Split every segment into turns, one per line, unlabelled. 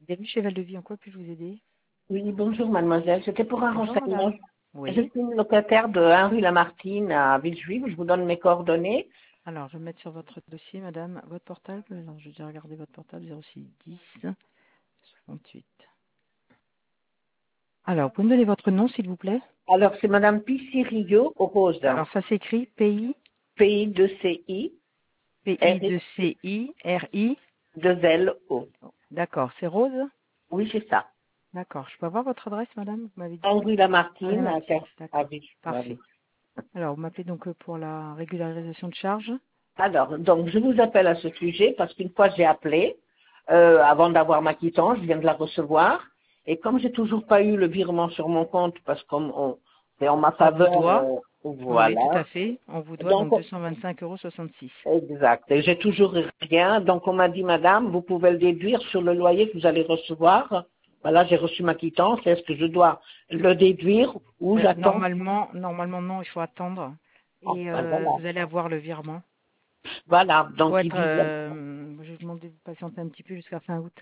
Bienvenue chez Val de Vie, en quoi puis-je vous aider?
Oui, bonjour mademoiselle. C'était pour un
Bonjour
renseignement.
madame.
Je
Oui.
suis une locataire de 1 rue Lamartine à Villejuif. Je vous donne mes coordonnées.
Alors, je vais mettre sur votre dossier, madame, votre portable. Alors, je vais déjà regarder votre portable, 06 10 68. Alors, vous pouvez me donner votre nom, s'il vous plaît?
Alors, c'est madame Picirio Rose.
Alors, ça s'écrit PI,
PI 2CI RI
2CI-RI.
2LO.
D'accord, c'est Rose?
Oui, c'est ça.
D'accord. Je peux avoir votre adresse, madame? Vous m'avez dit
1 rue
Madame
Lamartine
Martine.
à
D'accord.
Villejuif. Voilà.
Parfait. Alors, vous m'appelez donc pour la régularisation de charges?
Alors, donc, je vous appelle à ce sujet parce qu'une fois j'ai appelé, avant d'avoir ma quittance, je viens de la recevoir. Et comme j'ai toujours pas eu le virement sur mon compte, parce qu'on c'est en ma
On vous
faveur,
doit. Oui, tout
voilà.
à fait. On vous doit
Donc,
donc 225,66 €.
exact. Et j'ai toujours rien. Donc, on m'a dit, madame, vous pouvez le déduire sur le loyer que vous allez recevoir. Voilà, j'ai reçu ma quittance. Est-ce que je dois le déduire ou j'attends?
Normalement non, il faut attendre. Et
Enfin, voilà.
vous allez avoir le virement.
Voilà.
Faut
Donc, il
être,
dit,
je vous demande de patienter un petit peu jusqu'à fin août.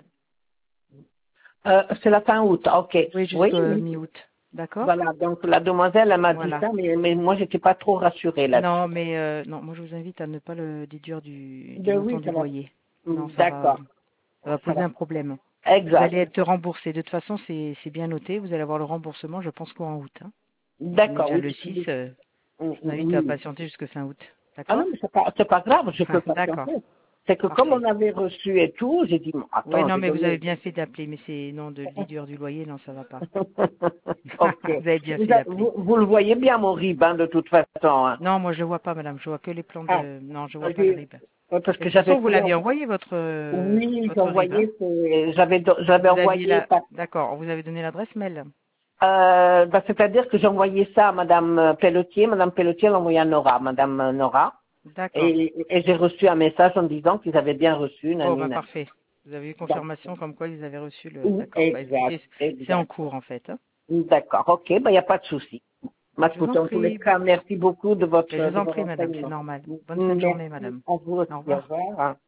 c'est la fin août. OK.
Oui,
Oui,
jusqu'à
oui.
mi-août. D'accord?
Voilà. Donc, la demoiselle, elle m'a dit
Voilà.
ça, mais moi, j'étais pas trop rassurée là-dessus.
Non, mais non, moi je vous invite à ne pas le déduire du montant
Oui,
du
ça va.
loyer. Non,
D'accord.
ça va
Ça
poser
va.
un problème. Vous allez
Exact.
être remboursé. De toute façon, c'est bien noté. Vous allez avoir le remboursement, je pense, courant août, hein. On est
D'accord.
déjà
Oui.
le 6. Je vous invite à
Oui.
patienter jusqu'à fin août.
Ah non,
D'accord?
mais c'est pas grave, je peux
D'accord.
patienter. C'est que comme on
Parfait.
avait reçu et tout, j'ai dit, bon,
Oui,
attends,
non,
j'ai
mais vous avez
donné.
bien fait d'appeler, mais c'est non de le déduire du loyer, non, ça va pas.
Ok.
Vous avez bien fait d'appeler.
Vous le voyez bien, mon RIB, hein, de toute façon. Hein.
Non, moi je le vois pas, madame. Je vois que les plans
Ah,
de. Non, je vois pas le
ok.
RIB.
Parce
Mais de
que
toute façon,
j'avais
vous
pris,
l'aviez envoyé votre
oui, j'ai
votre RIB, hein.
envoyé, j'avais
Vous aviez
envoyé,
la. D'accord. Vous avez donné l'adresse mail.
c'est-à-dire que j'ai envoyé ça à Madame Pelletier. Madame Pelletier l'a envoyé à Nora, Madame Nora.
D'accord.
Et j'ai reçu un message en disant qu'ils avaient bien reçu,
Bon, bah
nanina.
parfait. Vous avez eu
Donc,
confirmation comme quoi ils avaient reçu le.
oui,
D'accord. Bah
exact,
écoutez, c'est en
exact.
cours en fait, hein.
D'accord, ok, il n'y a pas de souci.
Bah, je vous en
Écoutez, en tous les
prie.
cas, merci beaucoup de
Je vous
de
en
vos
prie, madame. C'est
renseignements.
normal. Bonne fin de journée,
Merci
madame.
à vous
Au
aussi, au
revoir.
revoir.